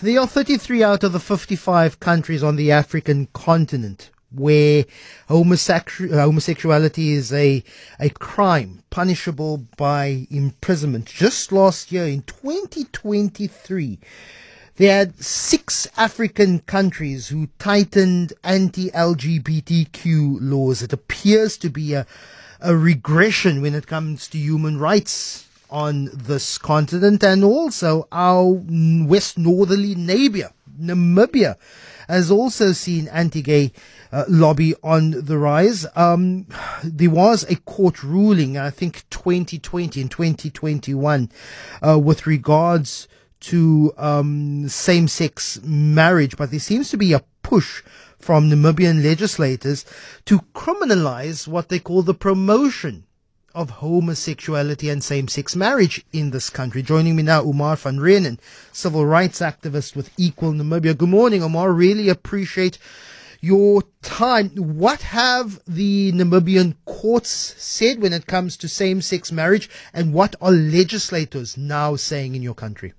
there are 33 out of the 55 countries on the African continent where homosexuality is a crime punishable by imprisonment. Just last year, in 2023, they had 6 African countries who tightened anti-LGBTQ laws. It appears to be a regression when it comes to human rights on this continent, and also our west northerly neighbor, Namibia, has also seen anti-gay lobby on the rise. There was a court ruling, I think 2020 and 2021, with regards to same-sex marriage, but there seems to be a push from Namibian legislators to criminalize what they call the promotion of homosexuality and same-sex marriage in this country. Joining me now, Omar van Reenen, civil rights activist with Equal Namibia. Good morning, Omar. Really appreciate your time. What have the Namibian courts said when it comes to same-sex marriage, and what are legislators now saying in your country?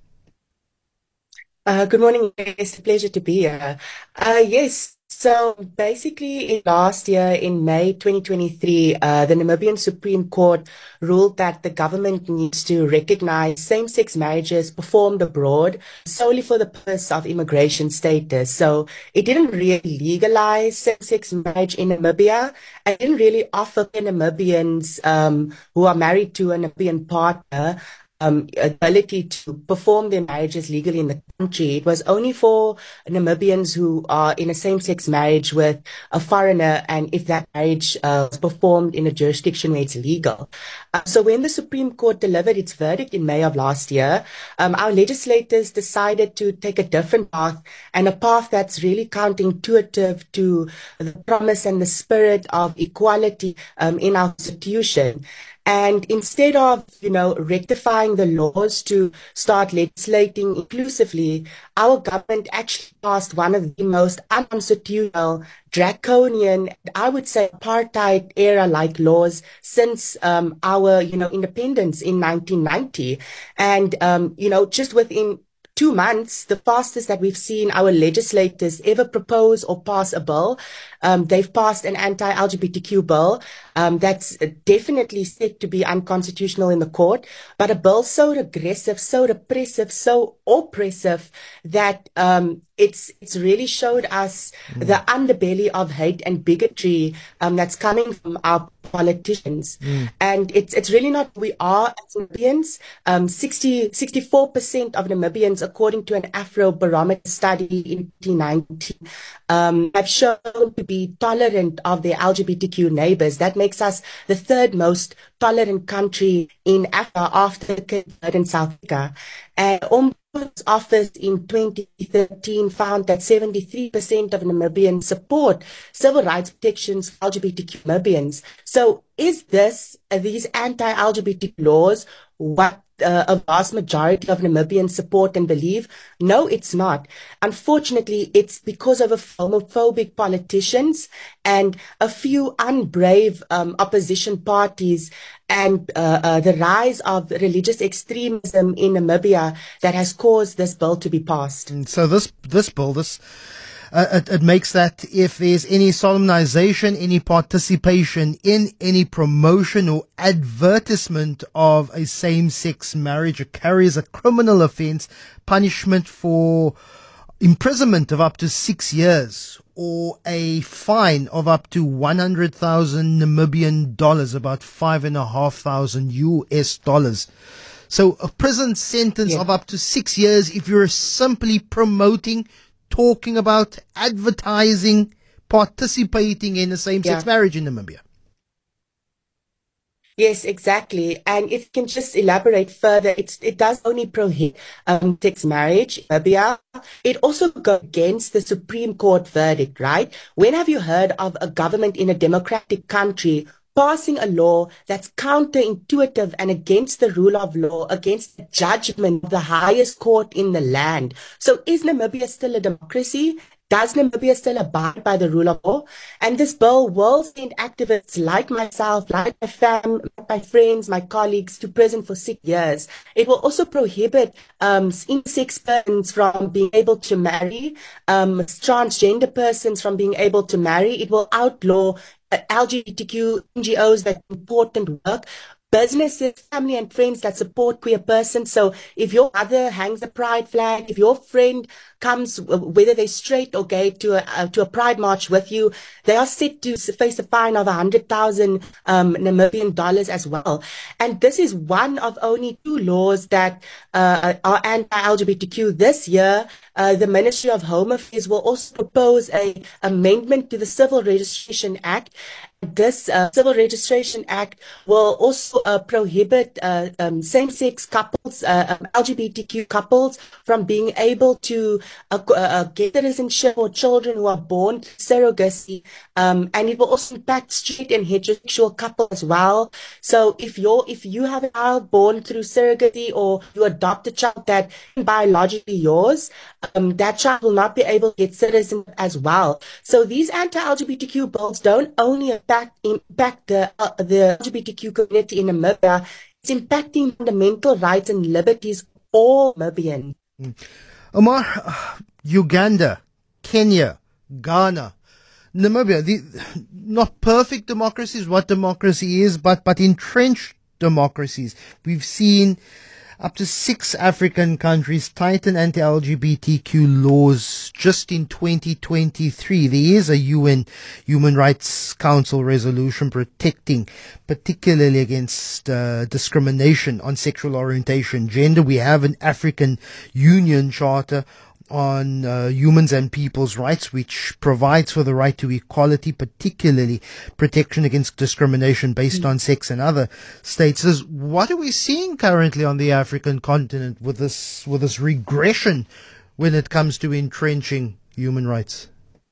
Good morning. It's a pleasure to be here. Yes. So basically, last year in May 2023, the Namibian Supreme Court ruled that the government needs to recognize same-sex marriages performed abroad solely for the purpose of immigration status. So it didn't really legalize same-sex marriage in Namibia. It didn't really offer Namibians who are married to a Namibian partner ability to perform their marriages legally in the country. It was only for Namibians who are in a same-sex marriage with a foreigner, and if that marriage was performed in a jurisdiction where it's legal. So when the Supreme Court delivered its verdict in May of last year, our legislators decided to take a different path, and a path that's really counterintuitive to the promise and the spirit of equality in our Constitution. And instead of, rectifying the laws to start legislating inclusively, our government actually passed one of the most unconstitutional, draconian, I would say apartheid era like laws since our, independence in 1990. And, just within 2 months, the fastest that we've seen our legislators ever propose or pass a bill. They've passed an anti-LGBTQ bill that's definitely said to be unconstitutional in the court, but a bill so regressive, so repressive, so oppressive that it's really showed us the underbelly of hate and bigotry that's coming from our politicians. And it's really not who we are as Namibians. 64% of Namibians, according to an Afrobarometer study in 2019, have shown to be tolerant of their LGBTQ neighbors. That makes us the 3rd most tolerant country in Africa after Cape Verde and South Africa. And Ombudsman's office in 2013 found that 73% of Namibians support civil rights protections for LGBTQ Namibians. So is these anti-LGBT laws what a vast majority of Namibians support and believe? No, it's not. Unfortunately, it's because of homophobic politicians and a few unbrave opposition parties and the rise of religious extremism in Namibia that has caused this bill to be passed. And so this bill, it makes that if there's any solemnization, any participation in any promotion or advertisement of a same-sex marriage, it carries a criminal offense, punishment for imprisonment of up to 6 years, or a fine of up to 100,000 Namibian dollars, about $5,500 US. So a prison sentence of up to 6 years if you're simply promoting, talking about, advertising, participating in a same-sex marriage in Namibia. Yes, exactly. And if you can just elaborate further, it does only prohibit same-sex marriage in Namibia. It also goes against the Supreme Court verdict, right? When have you heard of a government in a democratic country passing a law that's counterintuitive and against the rule of law, against the judgment of the highest court in the land? So is Namibia still a democracy? Does Namibia still abide by the rule of law? And this bill will send activists like myself, like my friends, my colleagues to prison for 6 years. It will also prohibit intersex persons from being able to marry, transgender persons from being able to marry. It will outlaw LGBTQ NGOs that do important work, businesses, family and friends that support queer persons. So if your mother hangs a pride flag, if your friend comes, whether they're straight or gay, to a pride march with you, they are set to face a fine of 100,000 Namibian dollars as well. And this is one of only 2 laws that are anti-LGBTQ. This year, the Ministry of Home Affairs will also propose an amendment to the Civil Registration Act. This Civil Registration Act will also prohibit same-sex couples, LGBTQ couples, from being able to get citizenship for children who are born through surrogacy, and it will also impact straight and heterosexual couples as well. So if you have a child born through surrogacy, or you adopt a child that is biologically yours, that child will not be able to get citizenship as well. So these anti-LGBTQ bills don't only impact the LGBTQ community in Namibia, it's impacting fundamental rights and liberties of all Namibians. Omar, Uganda, Kenya, Ghana, Namibia, not perfect democracies, what democracy is, but entrenched democracies. We've seen up to 6 African countries tighten anti-LGBTQ laws just in 2023. There is a UN Human Rights Council resolution protecting, particularly against discrimination on sexual orientation, gender. We have an African Union Charter on humans and people's rights, which provides for the right to equality, particularly protection against discrimination based on sex and other status. What are we seeing currently on the African continent with this regression when it comes to entrenching human rights?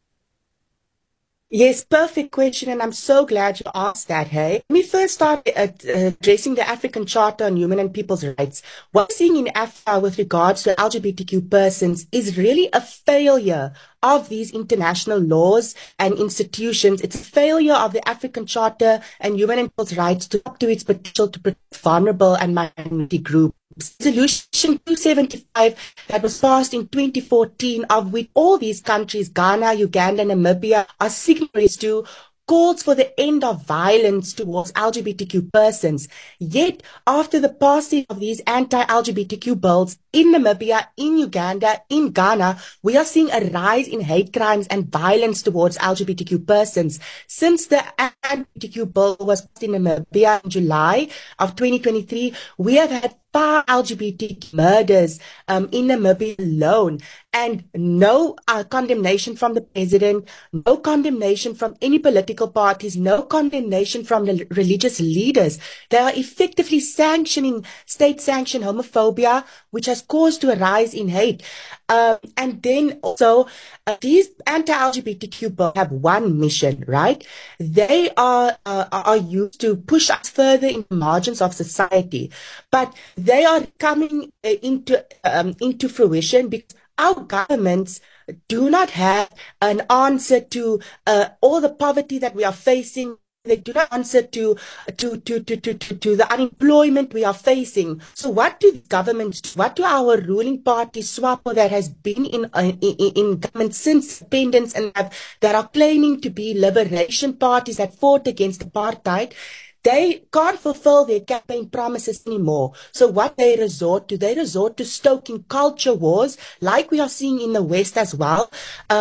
Yes, perfect question, and I'm so glad you asked that, hey. Let me first start addressing the African Charter on Human and People's Rights. What we're seeing in Africa with regards to LGBTQ persons is really a failure of these international laws and institutions. It's a failure of the African Charter and Human and People's Rights to up to its potential to protect vulnerable and minority groups. Resolution 275 that was passed in 2014, of which all these countries, Ghana, Uganda, Namibia, are signatories to, calls for the end of violence towards LGBTQ persons. Yet, after the passing of these anti-LGBTQ bills in Namibia, in Uganda, in Ghana, we are seeing a rise in hate crimes and violence towards LGBTQ persons. Since the LGBTQ bill was passed in Namibia in July of 2023, we have had 5 LGBT murders in Namibia alone, and no condemnation from the president, no condemnation from any political parties, no condemnation from the religious leaders. They are effectively sanctioning state-sanctioned homophobia, which has caused to a rise in hate. And then also, these anti-LGBTQ bills have one mission, right? They are used to push us further in the margins of society, but they are coming into fruition because our governments do not have an answer to all the poverty that we are facing. They do not answer to the unemployment we are facing. So what do governments, what do our ruling party, SWAPO, that has been in government since independence and that are claiming to be liberation parties that fought against apartheid, they can't fulfill their campaign promises anymore. So what they resort to stoking culture wars, like we are seeing in the West as well,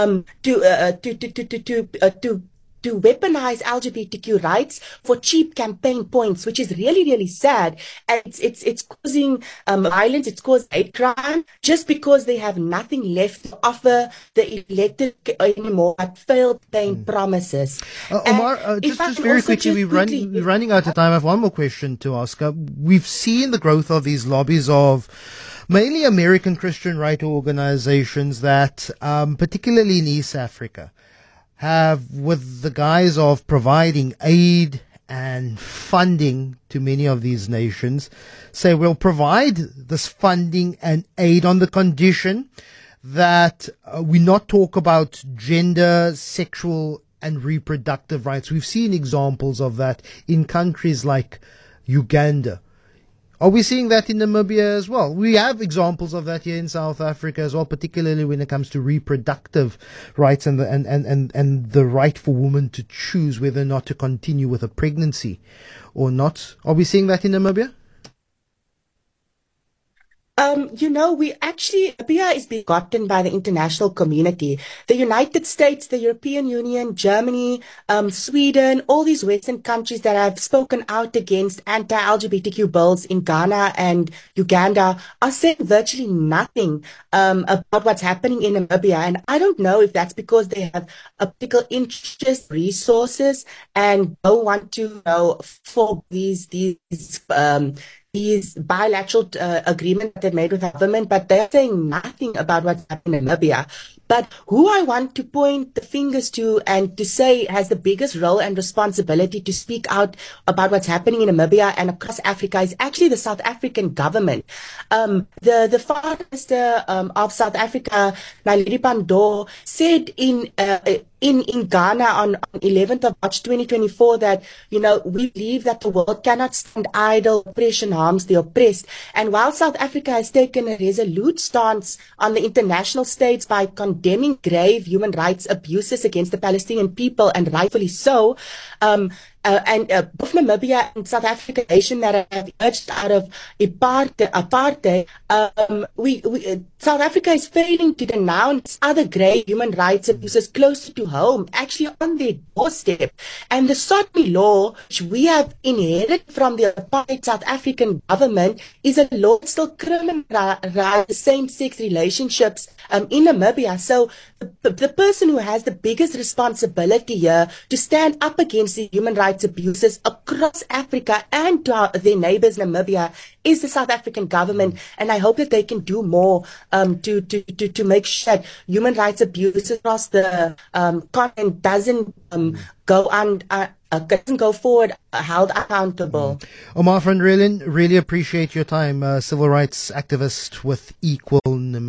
to weaponize LGBTQ rights for cheap campaign points, which is really, really sad. And it's causing violence, it's causing hate crime, just because they have nothing left to offer the elected anymore but failed paying promises. Omar, just very quickly, we're running out of time. I have one more question to ask. We've seen the growth of these lobbies of mainly American Christian right organizations that, particularly in East Africa, have, with the guise of providing aid and funding to many of these nations, say we'll provide this funding and aid on the condition that we not talk about gender, sexual, and reproductive rights. We've seen examples of that in countries like Uganda. Are we seeing that in Namibia as well? We have examples of that here in South Africa as well, particularly when it comes to reproductive rights and the right for women to choose whether or not to continue with a pregnancy or not. Are we seeing that in Namibia? Namibia is being forgotten by the international community. The United States, the European Union, Germany, Sweden, all these Western countries that have spoken out against anti-LGBTQ bills in Ghana and Uganda are saying virtually nothing about what's happening in Namibia. And I don't know if that's because they have a political interest, resources, and don't want to, for these bilateral agreements that they've made with the government, but they're saying nothing about what's happening in Namibia. But who I want to point the fingers to and to say has the biggest role and responsibility to speak out about what's happening in Namibia and across Africa is actually the South African government. The Foreign Minister of South Africa, Naledi Pandor, said in Ghana on 11th of March 2024 that, we believe that the world cannot stand idle. Oppression harms the oppressed. And while South Africa has taken a resolute stance on the international stage by condemning grave human rights abuses against the Palestinian people, and rightfully so, both Namibia and South Africa, nation that have emerged out of apartheid, South Africa is failing to denounce other grave human rights abuses closer to home, actually on their doorstep. And the Sodomy law, which we have inherited from the apartheid South African government, is a law that still criminalizes same-sex relationships in Namibia. So the person who has the biggest responsibility here to stand up against the human rights abuses across Africa and to their neighbors Namibia is the South African government, and I hope that they can do more to make sure that human rights abuses across the continent doesn't go forward held accountable. Omar van Reelen, really appreciate your time. Civil rights activist with Equal Namibia.